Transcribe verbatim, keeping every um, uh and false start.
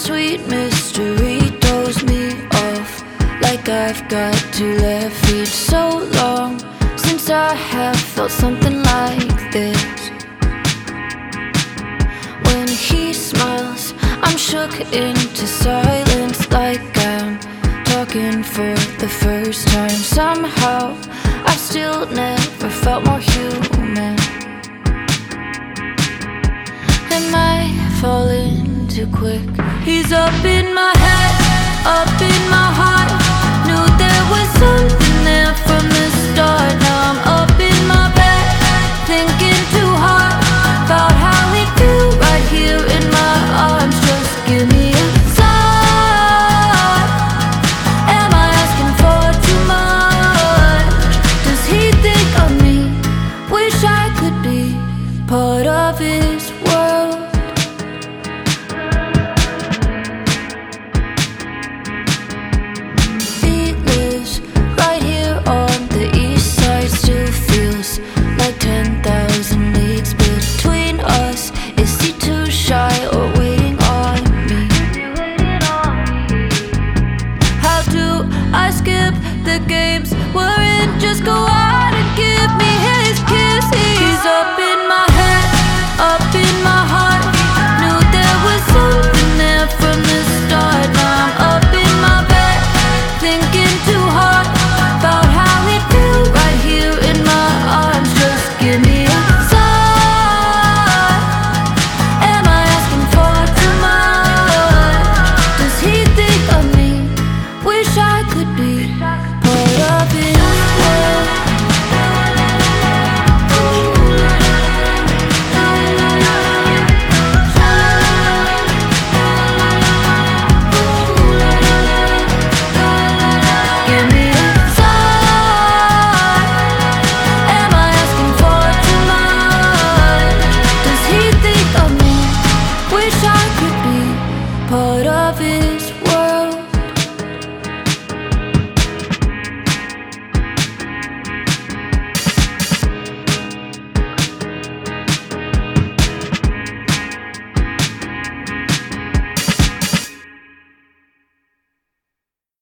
sweet mystery throws me off, like I've got two left feet. So long since I have felt something like this. When he smiles, I'm shook into silence, like I'm talking for the first time. Somehow I've still never felt more human. Am I falling too quick? He's up in my head, up in my heart.